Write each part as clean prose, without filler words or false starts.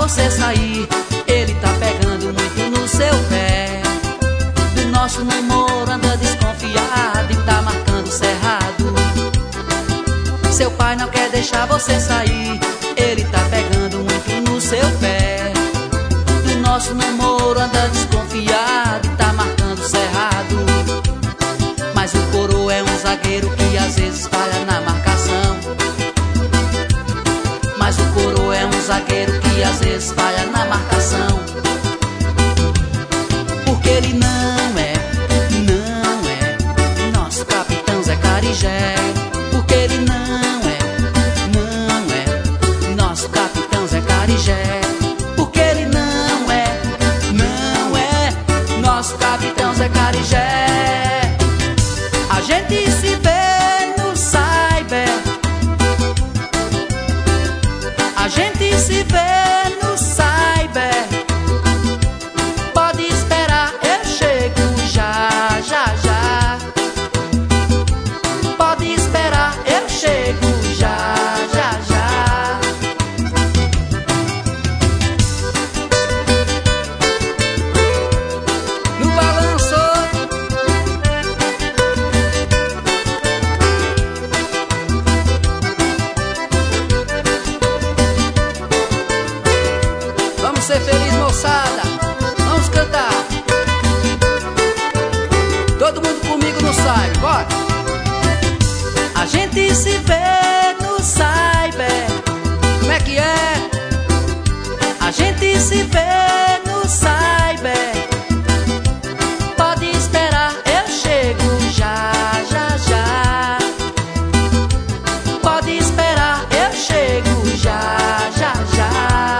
você sair. Ele tá pegando muito no seu pé. Do nosso namoro anda desconfiado e tá marcando cerrado. Seu pai não quer deixar você sair. Ele tá pegando muito no seu pé. Do nosso namoro anda desconfiado e tá marcando cerrado. Mas o coroa é um zagueiro que às vezes falha na marcação. Mas o coroa é um zagueiro que às vezes falha na marcação. Porque ele não é nosso capitão Zé Carijé. Porque ele não é nosso capitão Zé Carijé. Porque ele não é nosso capitão Zé Carijé. A gente se vê no cyber. A gente se vê no cyber. Pode esperar, eu chego já, já, já. Pode esperar, eu chego já, já, já. No balanço. Vamos ser felizes, moçada. Vamos cantar. Todo mundo comigo no cyber, bora. A gente se vê no cyber. Como é que é? A gente se vê no cyber. Pode esperar, eu chego já, já, já. Pode esperar, eu chego já, já, já.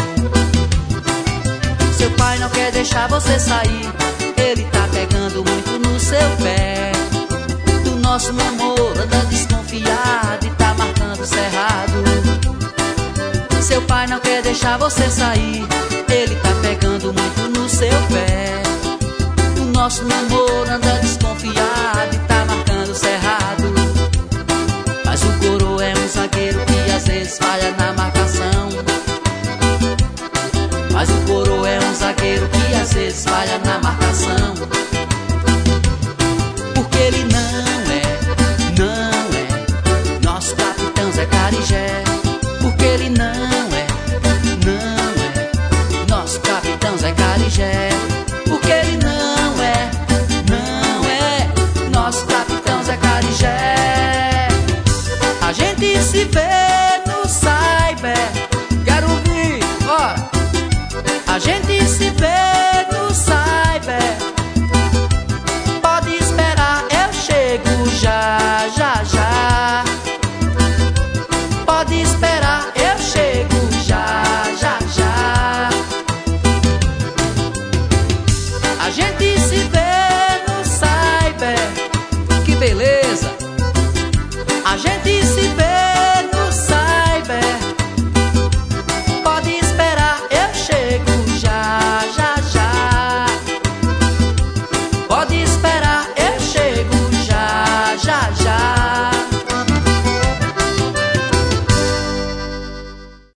Seu pai não quer deixar você sair. Ele tá pegando muito no seu pé. Do nosso namoro anda desconfiado e tá marcando cerrado. Seu pai não quer deixar você sair. Ele tá pegando muito no seu pé. Do nosso namoro anda